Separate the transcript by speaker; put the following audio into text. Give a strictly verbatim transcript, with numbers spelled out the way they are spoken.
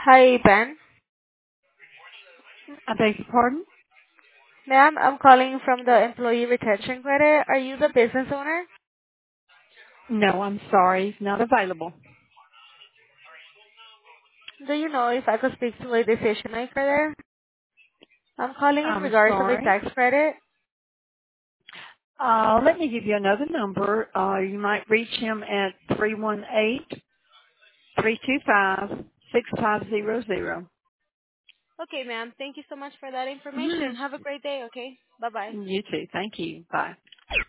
Speaker 1: Hi, Ben.
Speaker 2: I beg your pardon?
Speaker 1: Ma'am, I'm calling from the Employee Retention Credit. Are you the business owner?
Speaker 2: No, I'm sorry. He's not available.
Speaker 1: Do you know if I could speak to a decision maker there? I'm calling in
Speaker 2: I'm
Speaker 1: regards of a
Speaker 2: sorry.
Speaker 1: tax credit.
Speaker 2: Uh, let me give you another number. Uh, you might reach him at three one eight, three two five, six five zero zero.
Speaker 1: Okay, ma'am. Thank you so much for that
Speaker 2: Mm-hmm.
Speaker 1: information. Have a great day, okay? Bye-bye.
Speaker 2: You too. Thank you. Bye.